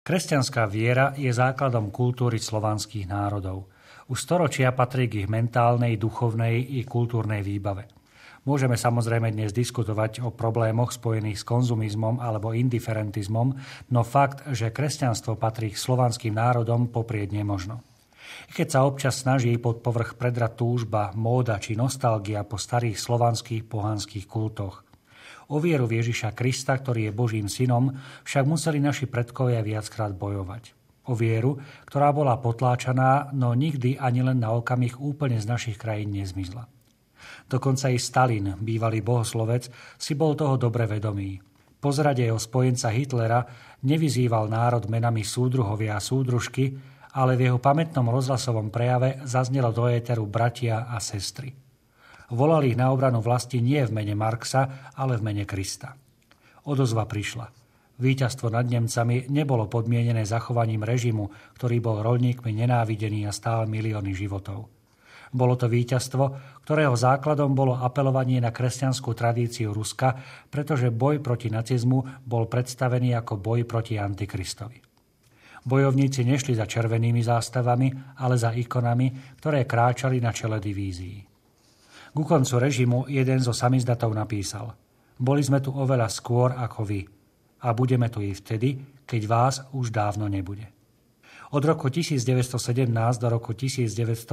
Kresťanská viera je základom kultúry slovanských národov. Už storočia patrí k ich mentálnej, duchovnej i kultúrnej výbave. Môžeme samozrejme dnes diskutovať o problémoch spojených s konzumizmom alebo indiferentizmom, no fakt, že kresťanstvo patrí k slovanským národom, poprieť nemožno. Keď sa občas snaží pod povrch predrať túžba, móda či nostalgia po starých slovanských pohanských kultoch. O vieru v Ježiša Krista, ktorý je Božím synom, však museli naši predkovia viackrát bojovať. O vieru, ktorá bola potláčaná, no nikdy ani len na okamih úplne z našich krajín nezmizla. Dokonca i Stalin, bývalý bohoslovec, si bol toho dobre vedomý. Po zrade jeho spojenca Hitlera nevyzýval národ menami súdruhovia a súdružky, ale v jeho pamätnom rozhlasovom prejave zaznelo do éteru bratia a sestry. Volal ich na obranu vlasti nie v mene Marxa, ale v mene Krista. Odozva prišla. Víťazstvo nad Nemcami nebolo podmienené zachovaním režimu, ktorý bol roľníkmi nenávidený a stál milióny životov. Bolo to víťazstvo, ktorého základom bolo apelovanie na kresťanskú tradíciu Ruska, pretože boj proti nacizmu bol predstavený ako boj proti Antikristovi. Bojovníci nešli za červenými zástavami, ale za ikonami, ktoré kráčali na čele divízií. Ku koncu režimu jeden zo samizdatov napísal: Boli sme tu oveľa skôr ako vy a budeme tu i vtedy, keď vás už dávno nebude. Od roku 1917 do roku 1987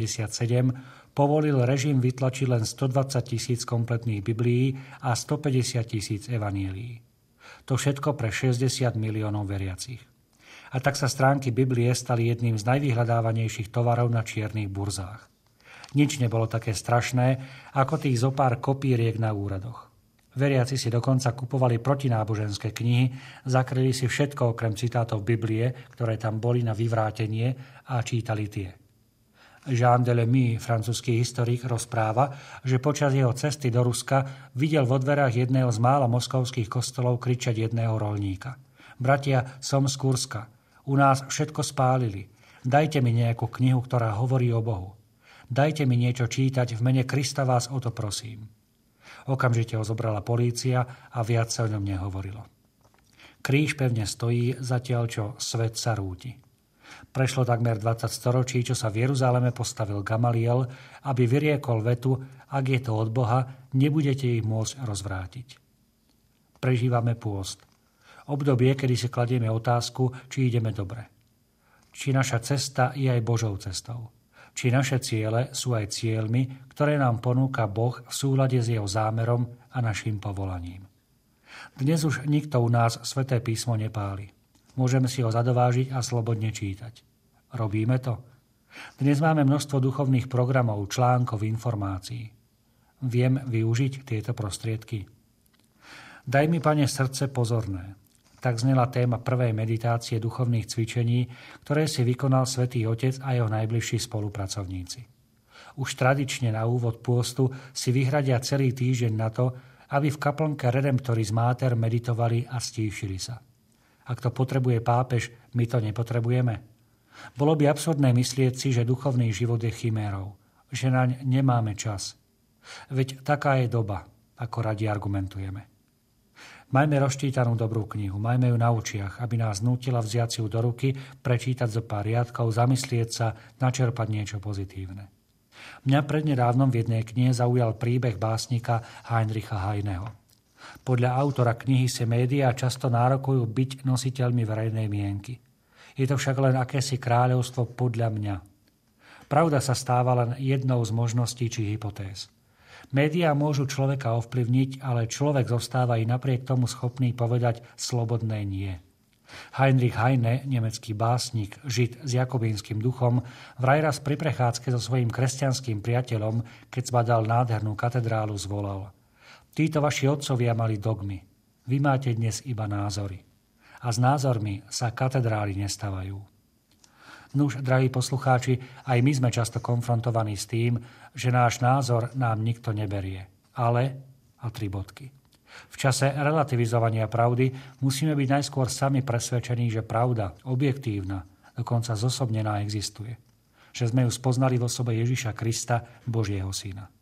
povolil režim vytlačiť len 120 000 kompletných Biblií a 150 000 evanílií. To všetko pre 60 miliónov veriacich. A tak sa stránky Biblie stali jedným z najvyhľadávanejších tovarov na čiernych burzách. Nič nebolo také strašné, ako tých zopár kopíriek na úradoch. Veriaci si dokonca kupovali protináboženské knihy, zakryli si všetko okrem citátov Biblie, ktoré tam boli na vyvrátenie, a čítali tie. Jean Delémy, francúzsky historik, rozpráva, že počas jeho cesty do Ruska videl vo dverách jedného z mála moskovských kostolov kričať jedného roľníka: Bratia, som z Kurska. U nás všetko spálili. Dajte mi nejakú knihu, ktorá hovorí o Bohu. Dajte mi niečo čítať, v mene Krista vás o to prosím. Okamžite ho zobrala polícia a viac sa o ňom nehovorilo. Kríž pevne stojí, zatiaľ čo svet sa rúti. Prešlo takmer 20 storočí, čo sa v Jeruzaleme postavil Gamaliel, aby vyriekol vetu: ak je to od Boha, nebudete ich môcť rozvrátiť. Prežívame pôst. Obdobie, kedy si kladieme otázku, či ideme dobre. Či naša cesta je aj Božou cestou. Či naše ciele sú aj cieľmi, ktoré nám ponúka Boh v súlade s jeho zámerom a našim povolaním. Dnes už nikto u nás Sväté písmo nepáli. Môžeme si ho zadovážiť a slobodne čítať. Robíme to? Dnes máme množstvo duchovných programov, článkov, informácií. Viem využiť tieto prostriedky? Daj mi, Pane, srdce pozorné. Tak znela téma prvej meditácie duchovných cvičení, ktoré si vykonal Svätý Otec a jeho najbližší spolupracovníci. Už tradične na úvod pôstu si vyhradia celý týždeň na to, aby v kaplnke Redemptoris Mater meditovali a stíšili sa. Ak to potrebuje pápež, my to nepotrebujeme. Bolo by absurdné myslieť si, že duchovný život je chimérou, že naň nemáme čas. Veď taká je doba, ako radi argumentujeme. Majme rozčítanú dobrú knihu, majme ju na očiach, aby nás nútila vziať si ju do ruky, prečítať zo pár riadkov, zamyslieť sa, načerpať niečo pozitívne. Mňa prednedávnom v jednej knihe zaujal príbeh básnika Heinricha Heineho. Podľa autora knihy si médiá často nárokujú byť nositeľmi verejnej mienky. Je to však len akési kráľovstvo podľa mňa. Pravda sa stáva len jednou z možností či hypotéz. Médiá môžu človeka ovplyvniť, ale človek zostáva i napriek tomu schopný povedať slobodné nie. Heinrich Heine, nemecký básnik, žid s jakobínskym duchom, vraj raz pri prechádzke so svojím kresťanským priateľom, keď zbadal nádhernú katedrálu, zvolal: Títo vaši otcovia mali dogmy, vy máte dnes iba názory. A s názormi sa katedrály nestavajú. Nuž, drahí poslucháči, aj my sme často konfrontovaní s tým, že náš názor nám nikto neberie. Ale, a 3 bodky. V čase relativizovania pravdy musíme byť najskôr sami presvedčení, že pravda, objektívna, dokonca zosobnená existuje. Že sme ju spoznali v osobe Ježiša Krista, Božieho Syna.